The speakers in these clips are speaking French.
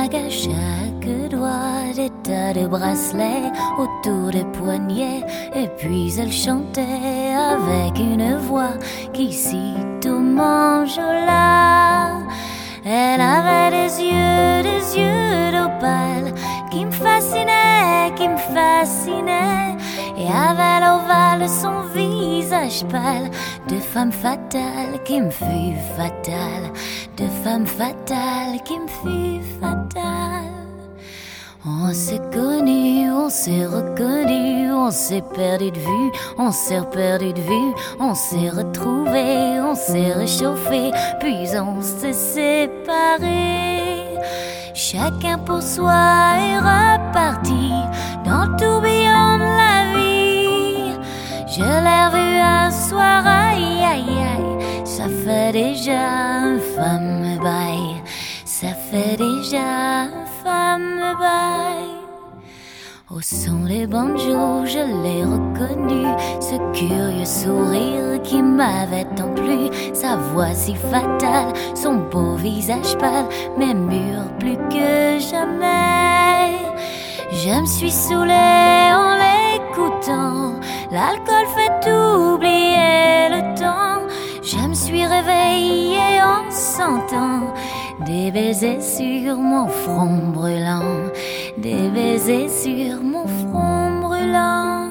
bagues à chaque doigt, des tas de bracelets autour des poignets. Et puis elle chantait avec une voix qui sitôt m'enjôla. Elle avait des yeux d'opale qui me fascinaient, qui me fascinaient. Et avait l'ovale de son visage pâle, de femme fatale qui me fut fatale, de femme fatale qui me fut fatale. On s'est connus, on s'est reconnus, on s'est perdu de vue, on s'est perdu de vue, on s'est retrouvés, on s'est réchauffés, puis on s'est séparés. Chacun pour soi est reparti dans le tourbillon de la vie. Je l'ai revu un soir, aïe aïe aïe, ça fait déjà un fameux bail, ça fait déjà un fameux bail. Au son des banjos, je l'ai reconnu, ce curieux sourire qui m'avait tant plu, sa voix si fatale, son beau visage pâle, mais mûr plus que jamais. Je me suis saoulée en l'écoutant, l'alcool fait oublier le temps. Je me suis réveillée en sentant des baisers sur mon front brûlant, des baisers sur mon front brûlant.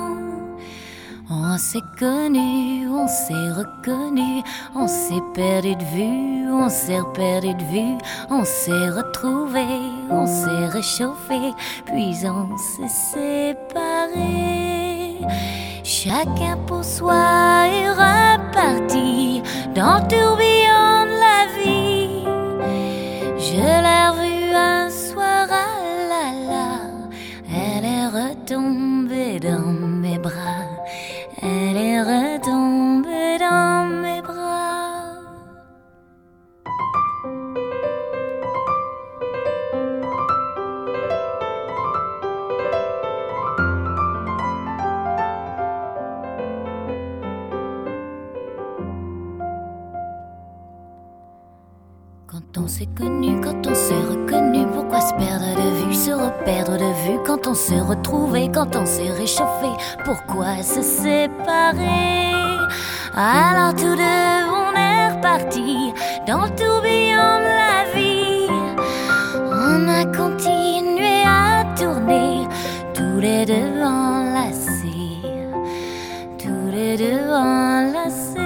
On s'est connus, on s'est reconnus, on s'est perdu de vue, on s'est perdu de vue, on s'est retrouvés, on s'est réchauffés, puis on s'est séparés. Chacun pour soi est reparti dans le tourbillon de la vie. Je l'ai revue un soir, ah là là, elle est retombée dans mes bras, elle est retombée dans mes bras. Quand on s'est connu, quand on s'est reconnu, pourquoi se perdre de vue, se reperdre de vue? Quand on s'est retrouvé, quand on s'est réchauffé, pourquoi se séparer? Alors tous deux on est repartis dans le tourbillon de la vie. On a continué à tourner, tous les deux enlacés, tous les deux enlacés.